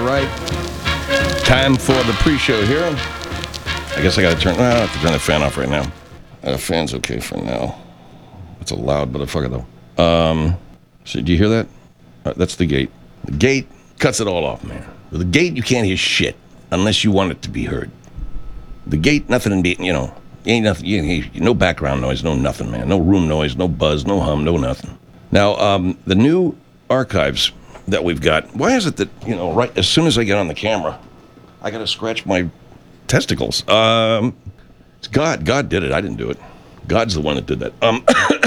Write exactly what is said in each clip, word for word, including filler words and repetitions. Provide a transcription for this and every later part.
right. Time for the pre-show here. I guess I got to turn. Well, I have to turn the fan off right now. Uh, the fan's okay for now. It's a loud motherfucker though. Um, so do you hear that? Uh, that's the gate. The gate cuts it all off, man. With the gate, you can't hear shit unless you want it to be heard. The gate, nothing in the, you know, ain't nothing. You ain't hear, no background noise, no nothing, man. No room noise, no buzz, no hum, no nothing. Now, um, the new archives that we've got. Why is it that, you know, right as soon as I get on the camera, I got to scratch my testicles? Um, it's God. God did it. I didn't do it. God's the one that did that. Um,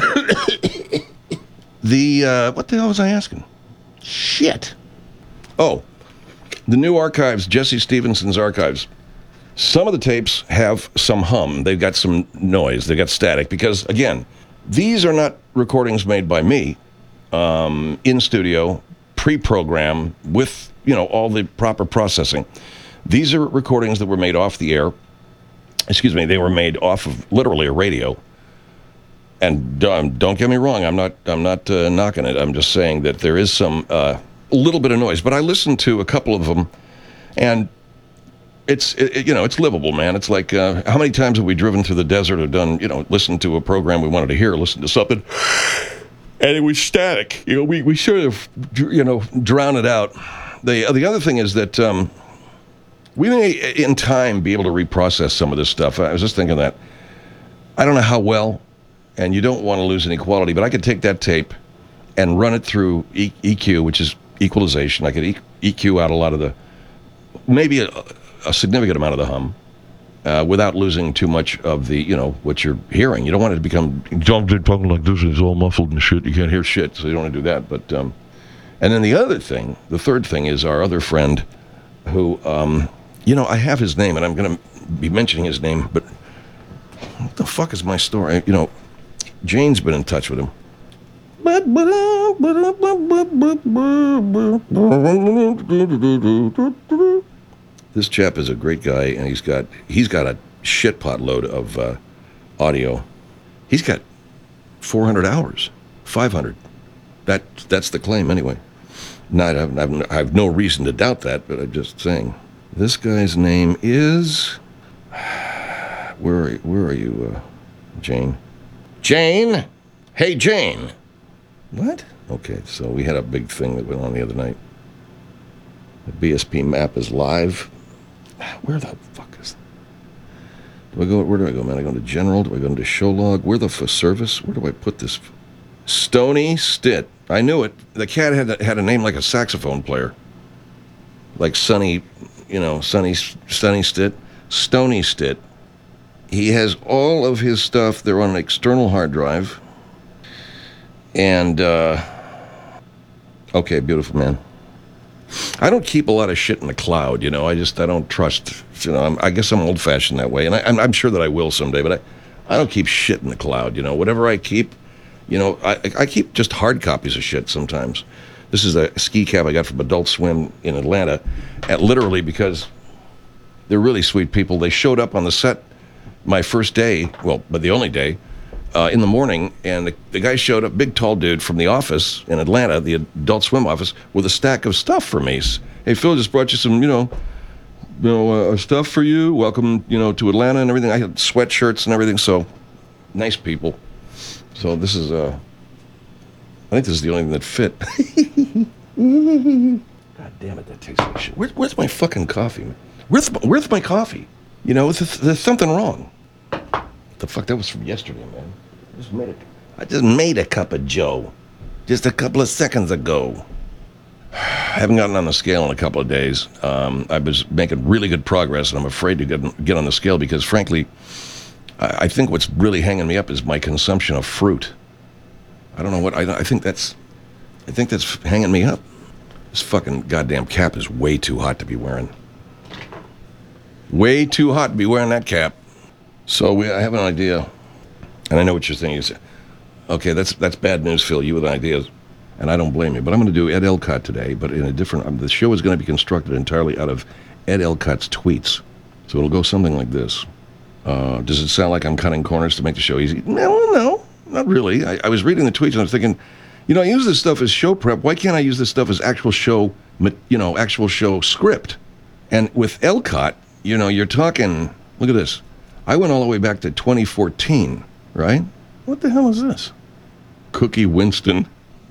the, uh, what the hell was I asking? Shit. Oh, the new archives, Jesse Stevenson's archives. Some of the tapes have some hum. They've got some noise. They've got static because, again, these are not recordings made by me um, in studio, pre-program with, you know, all the proper processing. These are recordings that were made off the air. Excuse me, they were made off of literally a radio. And um, don't get me wrong, I'm not I'm not uh, knocking it. I'm just saying that there is some uh, little bit of noise. But I listened to a couple of them, and it's it, you know it's livable, man. It's like uh, how many times have we driven through the desert or done you know listened to a program we wanted to hear, listened to something, and it was static. You know, we we sort of you know drown it out. The the other thing is that um, we may in time be able to reprocess some of this stuff. I was just thinking that I don't know how well. And you don't want to lose any quality, but I could take that tape and run it through e- EQ, which is equalization. I could e- EQ out a lot of the, maybe a, a significant amount of the hum, uh, without losing too much of the, you know, what you're hearing. You don't want it to become, John's talking like this, and it's all muffled and shit. You can't hear shit, so you don't want to do that. But, um, and then the other thing, the third thing is our other friend who, um, you know, I have his name, and I'm going to be mentioning his name, but what the fuck is my story? You know, Jane's been in touch with him. This chap is a great guy, and he's got he's got a shit pot load of uh, audio. He's got four hundred hours, five hundred. That that's the claim anyway. Not I have, I have no reason to doubt that, but I'm just saying. This guy's name is where are, where are you, uh, Jane? Jane? Hey, Jane. What? Okay, so we had a big thing that went on the other night. The B S P map is live. Where the fuck is... Do I go... Where do I go, man? I go into General? Do I go into Show Log? Where the f- service? Where do I put this? Stony Stitt. I knew it. The cat had a, had a name like a saxophone player. Like Sonny, you know, Sonny, Sonny Stitt. Stony Stitt. He has all of his stuff. They're on an external hard drive. And, uh, okay, beautiful, man. I don't keep a lot of shit in the cloud, you know. I just, I don't trust, you know, I'm, I guess I'm old-fashioned that way. And I, I'm, I'm sure that I will someday, but I, I don't keep shit in the cloud, you know. Whatever I keep, you know, I, I keep just hard copies of shit sometimes. This is a ski cap I got from Adult Swim in Atlanta, at literally because they're really sweet people. They showed up on the set my first day, well, but the only day, uh, in the morning, and the, the guy showed up, big tall dude from the office in Atlanta, the Adult Swim office, with a stack of stuff for me. Hey, Phil, just brought you some, you know, you know, uh, stuff for you. Welcome, you know, to Atlanta and everything. I had sweatshirts and everything, so nice people. So this is, uh, I think this is the only thing that fit. God damn it, that tastes like shit. Where, where's my fucking coffee, man? Where's, where's my coffee? You know, there's, there's something wrong. What the fuck? That was from yesterday, man. I just made a, I just made a cup of Joe. Just a couple of seconds ago. I haven't gotten on the scale in a couple of days. Um, I was making really good progress, and I'm afraid to get, get on the scale because, frankly, I, I think what's really hanging me up is my consumption of fruit. I don't know what, I, I think that's, I think that's hanging me up. This fucking goddamn cap is way too hot to be wearing. Way too hot to be wearing that cap. So we, I have an idea, and I know what you're thinking. You say, okay, that's that's bad news, Phil. You with ideas, and I don't blame you. But I'm going to do Ed Elcott today, but in a different. Um, the show is going to be constructed entirely out of Ed Elcott's tweets. So it'll go something like this. Uh, does it sound like I'm cutting corners to make the show easy? No, no, not really. I, I was reading the tweets and I was thinking, You know, I use this stuff as show prep. Why can't I use this stuff as actual show, you know, actual show script? And with Elcott, you know, you're talking, look at this. I went all the way back to twenty fourteen, right? What the hell is this? Cookie Winston.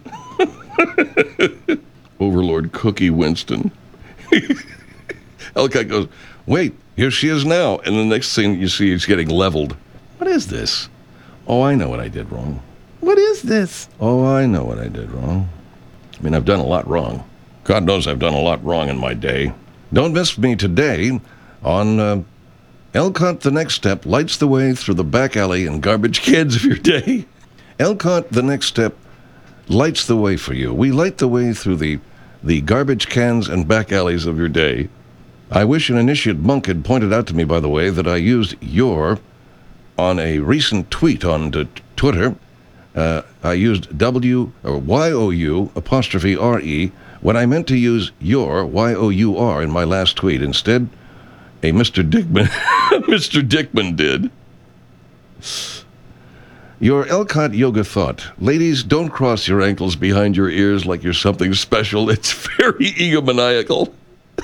Overlord Cookie Winston. Elcott goes, wait, here she is now. And the next thing you see, he's getting leveled. What is this? Oh, I know what I did wrong. What is this? Oh, I know what I did wrong. I mean, I've done a lot wrong. God knows I've done a lot wrong in my day. Don't miss me today on uh, Elcott The Next Step lights the way through the back alley and garbage cans of your day. Elcott The Next Step lights the way for you. We light the way through the, the garbage cans and back alleys of your day. I wish an initiate monk had pointed out to me, by the way, that I used your on a recent tweet on t- Twitter. Uh, I used W or Y O U apostrophe R E when I meant to use your Y O U R in my last tweet. Instead, a Mister Dickman, Mister Dickman did. Your Elcott Yoga thought. Ladies, don't cross your ankles behind your ears like you're something special. It's very egomaniacal.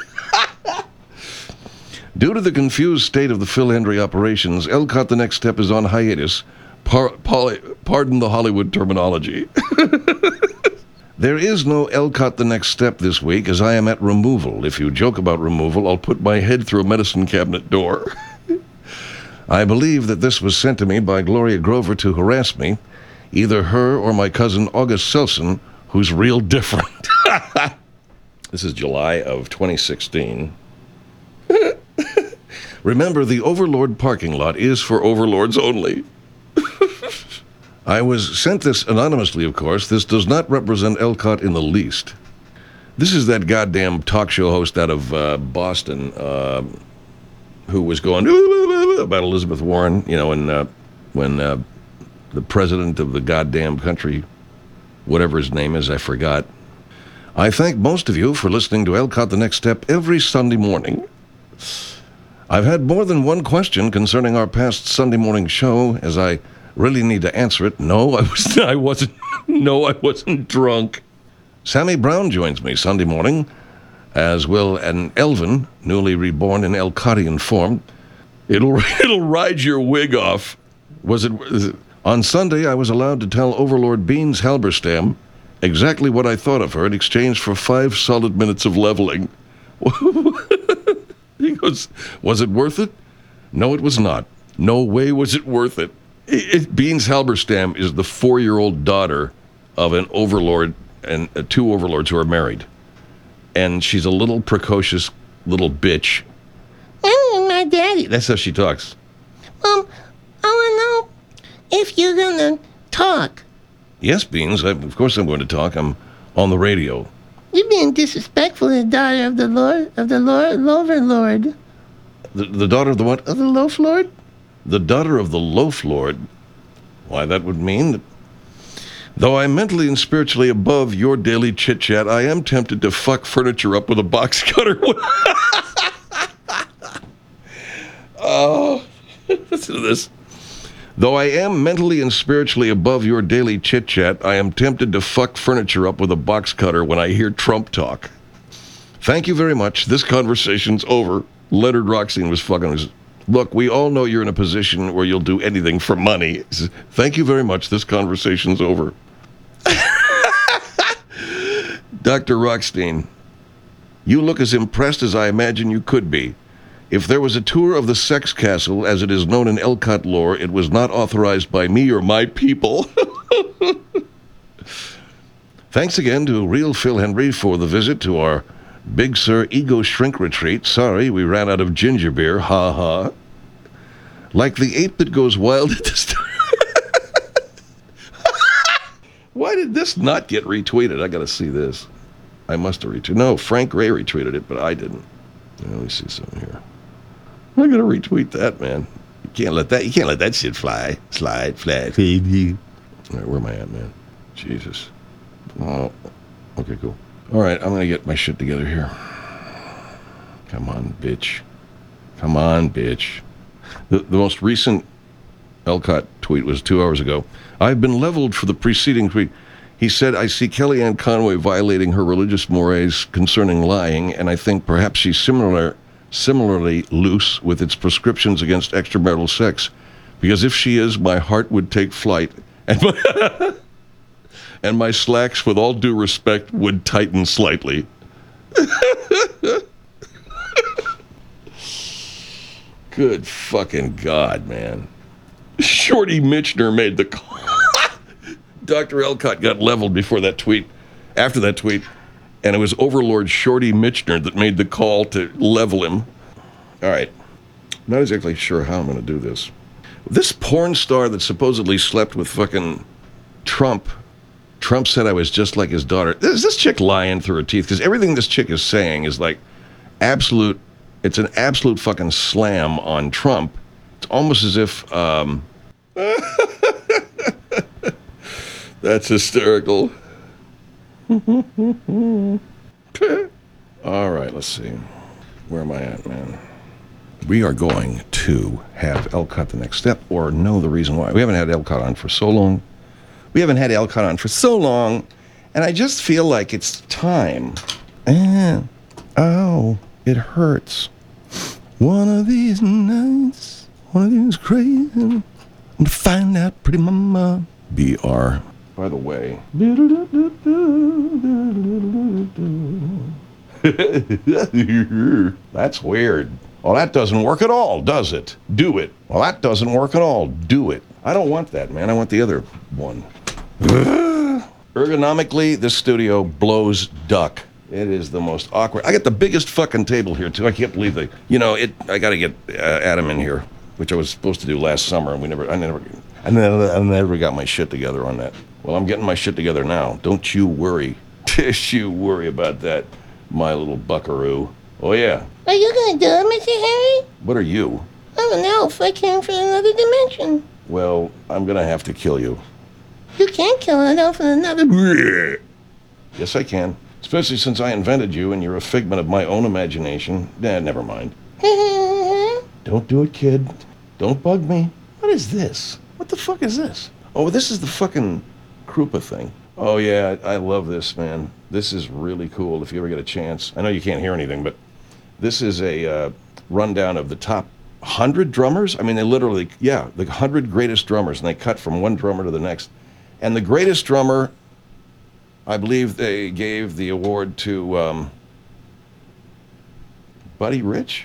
Due to the confused state of the Phil Hendry operations, Elcott The Next Step is on hiatus. Par- poly- pardon the Hollywood terminology. There is no Elcott The Next Step this week, as I am at removal. If you joke about removal, I'll put my head through a medicine cabinet door. I believe that this was sent to me by Gloria Grover to harass me, either her or my cousin August Selson, who's real different. This is July of twenty sixteen. Remember, the Overlord parking lot is for overlords only. I was sent this anonymously, of course. This does not represent Elcott in the least. This is that goddamn talk show host out of uh, Boston uh, who was going about Elizabeth Warren, you know, and, uh, when uh, the president of the goddamn country, whatever his name is, I forgot. I thank most of you for listening to Elcott The Next Step every Sunday morning. I've had more than one question concerning our past Sunday morning show, as I really need to answer it. No, I was I wasn't no, I wasn't drunk. Sammy Brown joins me Sunday morning, as will an Elvin, newly reborn in Elcottian form. It'll it'll ride your wig off. Was it, is it on Sunday? I was allowed to tell Overlord Beans Halberstam exactly what I thought of her in exchange for five solid minutes of leveling. He goes, was it worth it? No, it was not. No way was it worth it. it, it Beans Halberstam is the four-year-old daughter of an overlord and uh, two overlords who are married. And she's a little precocious little bitch. I'm my daddy. That's how she talks. Um, I want to know if you're going to talk. Yes, Beans, I, of course I'm going to talk. I'm on the radio. You're being disrespectful to the daughter of the Lord, of the Lord, Overlord. The, the daughter of the what? Of the Loaf Lord? The daughter of the Loaf Lord. Why, that would mean that though I'm mentally and spiritually above your daily chit-chat, I am tempted to fuck furniture up with a box cutter. Oh, listen to this. Though I am mentally and spiritually above your daily chit-chat, I am tempted to fuck furniture up with a box cutter when I hear Trump talk. Thank you very much. This conversation's over. Leonard Rockstein was fucking... Look, we all know you're in a position where you'll do anything for money. Thank you very much. This conversation's over. Doctor Rockstein, you look as impressed as I imagine you could be. If there was a tour of the Sex Castle, as it is known in Elcott lore, it was not authorized by me or my people. Thanks again to Real Phil Hendry for the visit to our Big Sir Ego Shrink Retreat. Sorry, we ran out of ginger beer. Ha ha. Like the ape that goes wild at the start. Why did this not get retweeted? I got to see this. I must have retweeted. No, Frank Gray retweeted it, but I didn't. Let me see something here. I'm gonna retweet that, man. You can't let that. You can't let that shit fly. Slide, flat, baby. All right, where am I at, man? Jesus. Oh, okay, cool. All right, I'm gonna get my shit together here. Come on, bitch. Come on, bitch. The, the most recent Elcott tweet was two hours ago. I've been leveled for the preceding tweet. He said, I see Kellyanne Conway violating her religious mores concerning lying, and I think perhaps she's similar, similarly loose with its prescriptions against extramarital sex. Because if she is, my heart would take flight, and my, and my slacks, with all due respect, would tighten slightly. Good fucking God, man. Shorty Mitchner made the call. Doctor Elcott got leveled before that tweet, after that tweet, and it was Overlord Shorty Mitchner that made the call to level him. All right. Not exactly sure how I'm going to do this. This porn star that supposedly slept with fucking Trump, Trump said I was just like his daughter. Is this chick lying through her teeth? Because everything this chick is saying is like absolute, it's an absolute fucking slam on Trump. It's almost as if, um... That's hysterical. All right, let's see. Where am I at, man? We are going to have Elcott the next step, or know the reason why. We haven't had Elcott on for so long. We haven't had Elcott on for so long, and I just feel like it's time. Eh, oh, it hurts. One of these nights, one of these crazy, I'm gonna find out, pretty mama. B R. By the way. That's weird. Well, that doesn't work at all, does it? Do it. Well, that doesn't work at all. Do it. I don't want that, man. I want the other one. Ergonomically, this studio blows duck. It is the most awkward. I got the biggest fucking table here, too. I can't believe they... You know, it. I got to get uh, Adam in here, which I was supposed to do last summer, and we never... I never... I never, I never got my shit together on that. Well, I'm getting my shit together now. Don't you worry. Don't you worry about that, my little buckaroo. Oh, yeah. Are you gonna do it, Mister Harry? What are you? I'm an elf. I came from another dimension. Well, I'm gonna have to kill you. You can't kill an elf in another... Yes, I can. Especially since I invented you and you're a figment of my own imagination. Nah, never mind. Don't do it, kid. Don't bug me. What is this? What the fuck is this? Oh, this is the fucking Krupa thing. Oh, yeah, I, I love this, man. This is really cool if you ever get a chance. I know you can't hear anything, but this is a uh, rundown of the top one hundred drummers. I mean, they literally, yeah, the one hundred greatest drummers, and they cut from one drummer to the next. And the greatest drummer, I believe they gave the award to um, Buddy Rich?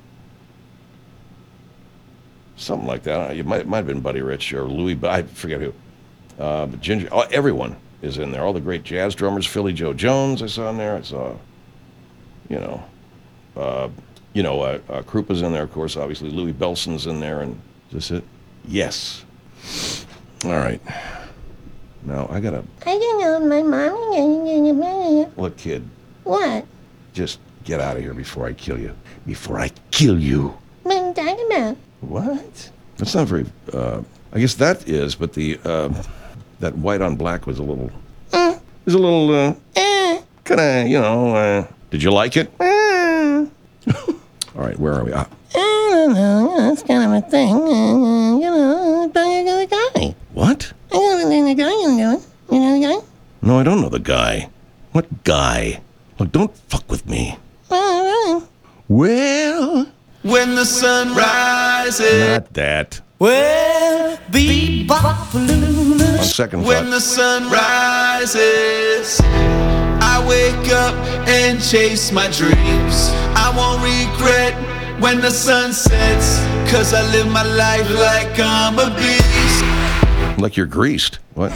Something like that. It might, it might have been Buddy Rich or Louis, I forget who. Uh, but Ginger, oh, everyone is in there. All the great jazz drummers. Philly Joe Jones, I saw in there. I saw, you know, uh, you know, uh, uh, Krupa's in there, of course. Obviously, Louis Belson's in there. And is this it? Yes. All right. Now, I got to... I don't know, my mommy... Look, kid. What? Just get out of here before I kill you. Before I kill you. What are you talking about? What? That's not very, uh, I guess that is, but the, uh, that white on black was a little, Uh, it was a little, uh, uh, kind of, you know, uh, did you like it? uh. All right, where are we? Ah, I don't know, you know, it's kind of a thing, uh, you know, but you're the guy. what? I know the guy you're doing. You know the guy? No, I don't know the guy. What guy? Look, don't fuck with me. Well, well. Well, When the sun rises, not that. well, bebop On lulu. second When thought, the sun rises, I wake up and chase my dreams. I won't regret when the sun sets, cause I live my life like I'm a beast. like you're greased. What?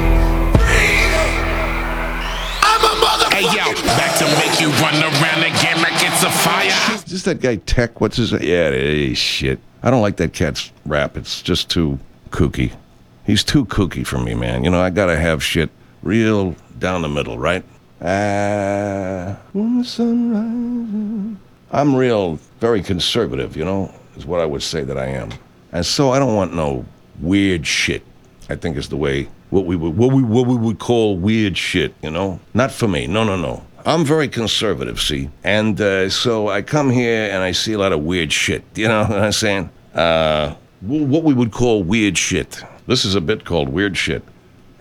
I'm a motherfucker. Hey yo, back to make you run around again like it's a fire. Is this that guy Tech? What's his name? Yeah, hey, shit. I don't like that cat's rap. It's just too kooky. He's too kooky for me, man. You know, I gotta have shit real down the middle, right? Ah, when the sun rises. I'm real, very conservative, you know, is what I would say that I am. And so I don't want no weird shit, I think is the way, what we would, what we, what we would call weird shit, you know? Not for me, no, no, no. I'm very conservative, see? And uh, so I come here and I see a lot of weird shit, you know what I'm saying? Uh, what we would call weird shit. This is a bit called weird shit. Hey,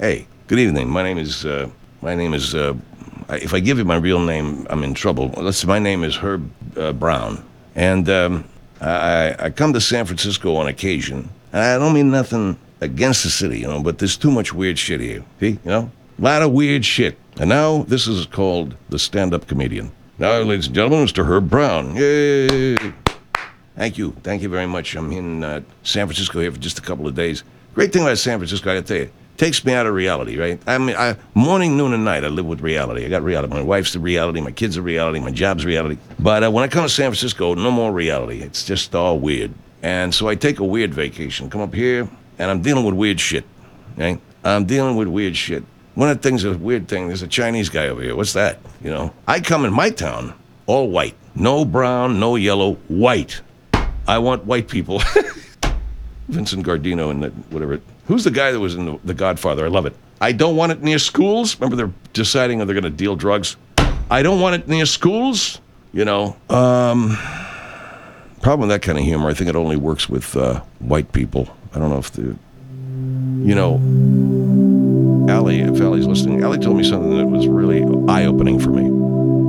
Good evening. My name is, uh, my name is, uh, if I give you my real name, I'm in trouble. Listen, my name is Herb uh, Brown. And um, I, I come to San Francisco on occasion. And I don't mean nothing against the city, you know, but there's too much weird shit here. See, you know? A lot of weird shit. And now this is called the stand-up comedian. Now, ladies and gentlemen, Mister Herb Brown. Yay! Thank you. Thank you very much. I'm in uh, San Francisco here for just a couple of days. Great thing about San Francisco, I gotta tell you, takes me out of reality, right? I mean, I, morning, noon, and night, I live with reality. I got reality. My wife's the reality. My kids are reality. My job's reality. But uh, when I come to San Francisco, no more reality. It's just all weird. And so I take a weird vacation. Come up here, and I'm dealing with weird shit, right? I'm dealing with weird shit. One of the things, a weird thing, there's a Chinese guy over here. What's that? You know? I come in my town, all white. No brown, no yellow, white. I want white people. Vincent Gardino and the, whatever. Who's the guy that was in the, the Godfather? I love it. I don't want it near schools. Remember, they're deciding if they're going to deal drugs. I don't want it near schools. You know, um, problem with that kind of humor, I think it only works with uh, white people. I don't know if the, you know, Allie, if Allie's listening, Allie told me something that was really eye-opening for me.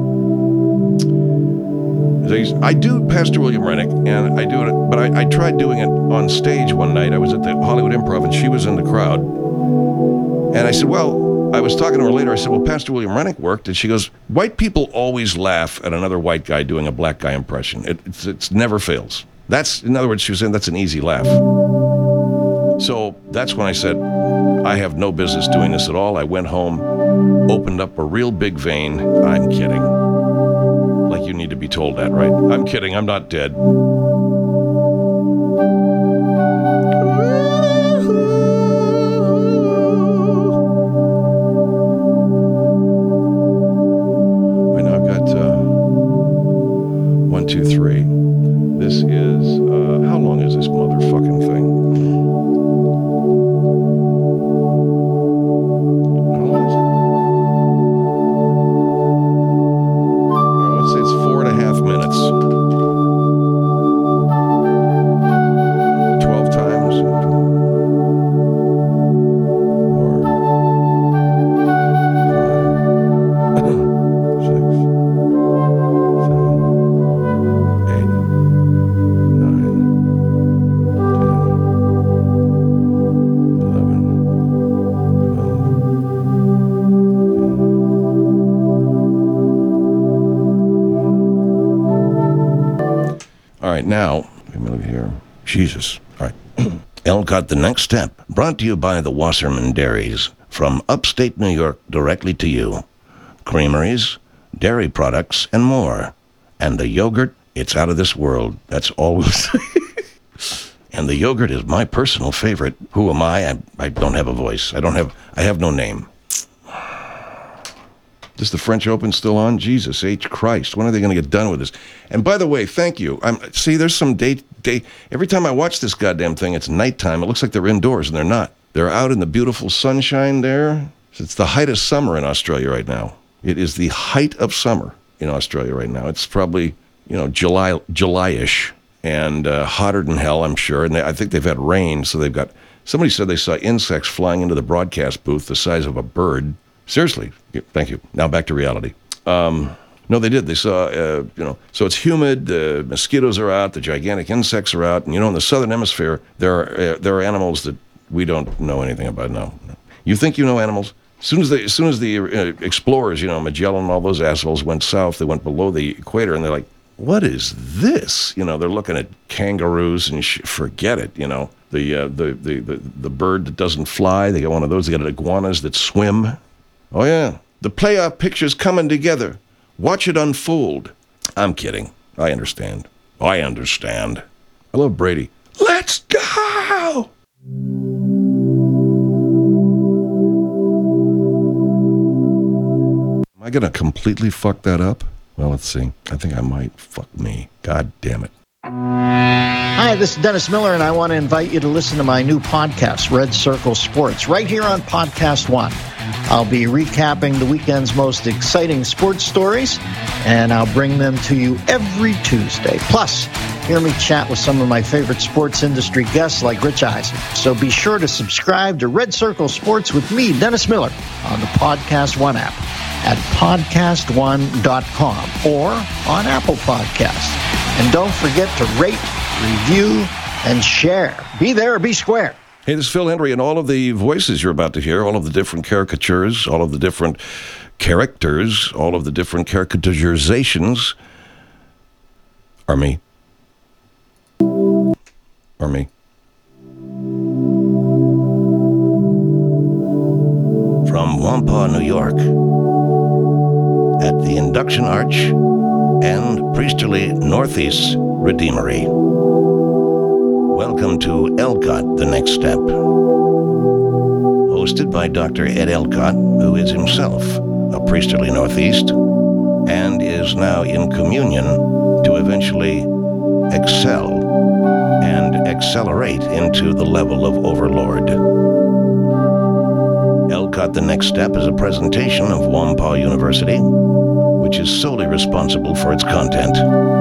I do Pastor William Rennick, and I do it, but I, I tried doing it on stage one night. I was at the Hollywood Improv, and she was in the crowd. And I said, well, I was talking to her later. I said, well, Pastor William Rennick worked. And she goes, white people always laugh at another white guy doing a black guy impression. It it's, it's never fails. That's, in other words, she was saying that's an easy laugh. So that's when I said, I have no business doing this at all. I went home, opened up a real big vein. I'm kidding. Like you need to be told that, right? I'm kidding. I'm not dead. Right now I've got uh, one, two, three. This is, uh, how long is this motherfucking thing? Now, let me look here. Jesus. All right. Elcott, the next step. Brought to you by the Wasserman Dairies. From upstate New York directly to you. Creameries, dairy products, and more. And the yogurt, it's out of this world. That's all we'll say. And the yogurt is my personal favorite. Who am I? I? I don't have a voice. I don't have, I have no name. Is the French Open still on? Jesus H. Christ. When are they going to get done with this? And by the way, thank you. I'm, see, there's some day, day. Every time I watch this goddamn thing, it's nighttime. It looks like they're indoors, and they're not. They're out in the beautiful sunshine there. It's the height of summer in Australia right now. It is the height of summer in Australia right now. It's probably, you know, July, July-ish, and uh, hotter than hell, I'm sure. And they, I think they've had rain, so they've got, somebody said they saw insects flying into the broadcast booth the size of a bird. Seriously, thank you. Now back to reality. Um, no, they did. They saw, uh, you know, so it's humid. The mosquitoes are out. The gigantic insects are out. And you know, in the southern hemisphere, there are uh, there are animals that we don't know anything about. No, no. You think you know animals? As soon as they, as soon as the uh, explorers, you know, Magellan and all those assholes went south, they went below the equator, and they're like, "What is this?" You know, they're looking at kangaroos and sh- forget it. You know, the, uh, the the the the bird that doesn't fly. They got one of those. They got iguanas that swim. Oh, yeah. The playoff picture's coming together. Watch it unfold. I'm kidding. I understand. I understand. I love Brady. Let's go! Am I going to completely fuck that up? Well, let's see. I think I might. Fuck me. God damn it. Hi, this is Dennis Miller, and I want to invite you to listen to my new podcast, Red Circle Sports, right here on Podcast One. I'll be recapping the weekend's most exciting sports stories, and I'll bring them to you every Tuesday. Plus, hear me chat with some of my favorite sports industry guests like Rich Eisen. So be sure to subscribe to Red Circle Sports with me, Dennis Miller, on the Podcast One app at podcast one dot com or on Apple Podcasts. And don't forget to rate, review, and share. Be there or be square. Hey, this is Phil Hendry, and all of the voices you're about to hear, all of the different caricatures, all of the different characters, all of the different caricaturizations are me. Are me. From Wampa, New York, at the Induction Arch and Priesterly Northeast Redeemery. Welcome to Elcott, The Next Step. Hosted by Doctor Ed Elcott, who is himself a Priesterly Northeast and is now in communion to eventually excel and accelerate into the level of Overlord. Elcott The Next Step is a presentation of Wampa University, which is solely responsible for its content.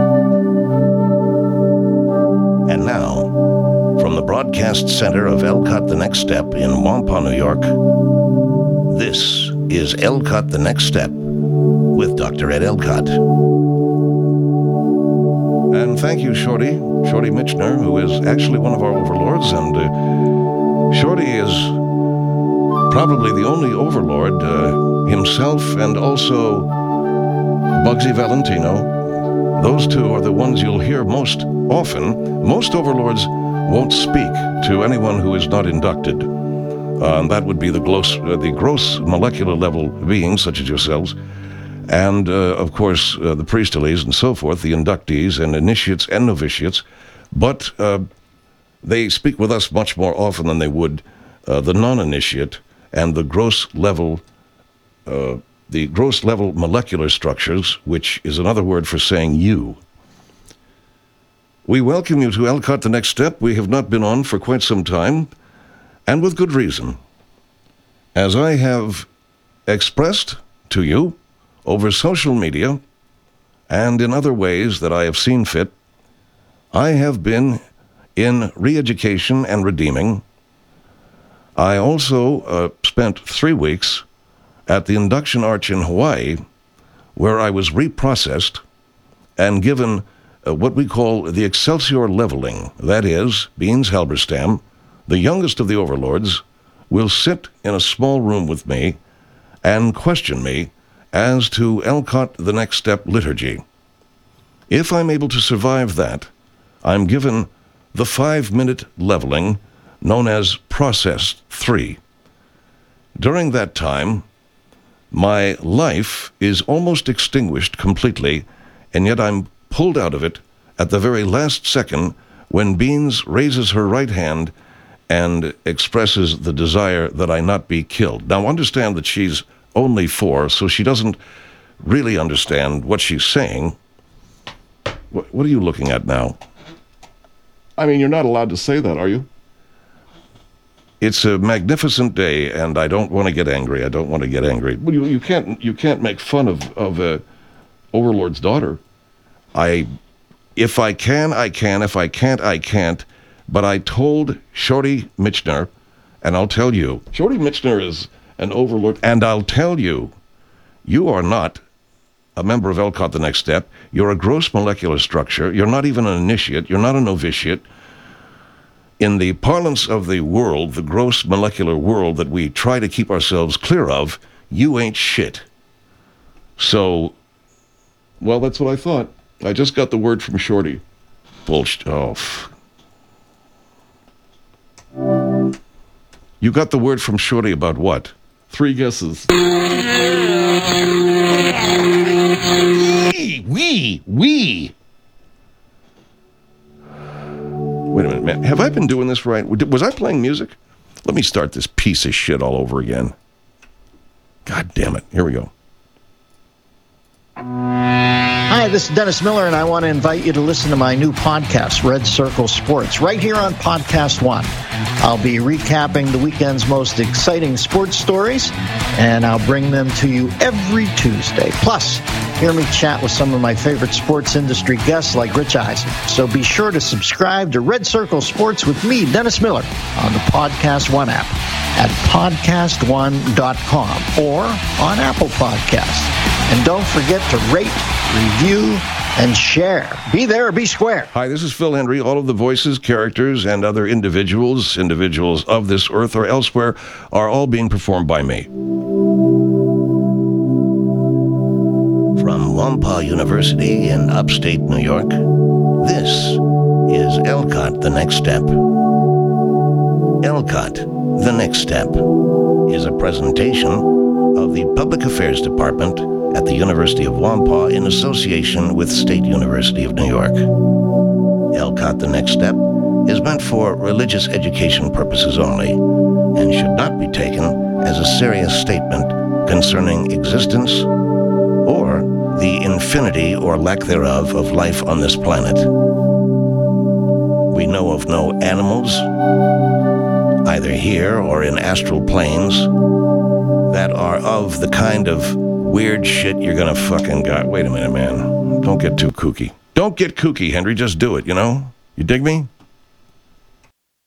And now, from the broadcast center of Elcott The Next Step in Wampa, New York, this is Elcott The Next Step with Doctor Ed Elcott. And thank you, Shorty, Shorty Michener, who is actually one of our overlords, and uh, Shorty is probably the only overlord uh, himself and also Bugsy Valentino. Those two are the ones you'll hear most often. Most overlords won't speak to anyone who is not inducted. Uh, and that would be the gross, uh, the gross molecular level beings, such as yourselves, and, uh, of course, uh, the priestlies and so forth, the inductees and initiates and novitiates. But uh, they speak with us much more often than they would uh, the non-initiate and the gross level uh, the gross level molecular structures, which is another word for saying you. We welcome you to Elcott The Next Step. We have not been on for quite some time, and with good reason. As I have expressed to you over social media and in other ways that I have seen fit, I have been in re-education and redeeming. I also uh, spent three weeks at the Induction Arch in Hawaii, where I was reprocessed and given uh, what we call the Excelsior leveling. That is, Beans Halberstam, the youngest of the overlords, will sit in a small room with me and question me as to Elcott The Next Step liturgy. If I'm able to survive that, I'm given the five-minute leveling known as Process three. During that time, my life is almost extinguished completely, and yet I'm pulled out of it at the very last second when Beans raises her right hand and expresses the desire that I not be killed. Now, understand that she's only four, so she doesn't really understand what she's saying. What, what are you looking at now? I mean, you're not allowed to say that, are you? It's a magnificent day, and I don't want to get angry. I don't want to get angry. Well, you, you can't you can't make fun of of uh, Overlord's daughter. I, if I can, I can. If I can't, I can't. But I told Shorty Michener, and I'll tell you. Shorty Michener is an Overlord. And I'll tell you, you are not a member of Elcott The Next Step. You're a gross molecular structure. You're not even an initiate. You're not a novitiate. In the parlance of the world, the gross molecular world that we try to keep ourselves clear of, you ain't shit. So, Well, that's what I thought. I just got the word from Shorty. bullshit. Oh. f- You got the word from Shorty about what? Three guesses. We, we, we. Wait a minute, man. Have I been doing this right? Was I playing music? Let me start this piece of shit all over again. God damn it. Here we go. Hi, Hi, this is Dennis Miller, and I want to invite you to listen to my new podcast, Red Circle Sports, right here on Podcast One. I'll be recapping the weekend's most exciting sports stories, and I'll bring them to you every Tuesday. Plus, hear me chat with some of my favorite sports industry guests like Rich Eisen. So be sure to subscribe to Red Circle Sports with me, Dennis Miller, on the Podcast One app at podcast one dot com or on Apple Podcasts. And don't forget to rate, review, and share. Be there or be square. Hi, this is Phil Hendry. All of the voices, characters, and other individuals, individuals of this earth or elsewhere, are all being performed by me. From Wampa University in upstate New York, this is Elcott The Next Step. Elcott The Next Step is a presentation of the Public Affairs Department at the University of Wampa in association with State University of New York. Elcott The Next Step is meant for religious education purposes only and should not be taken as a serious statement concerning existence or the infinity or lack thereof of life on this planet. We know of no animals, either here or in astral planes, that are of the kind of weird shit you're gonna fucking got. Wait a minute, man. Don't get too kooky. Don't get kooky, Henry. Just do it, you know? You dig me?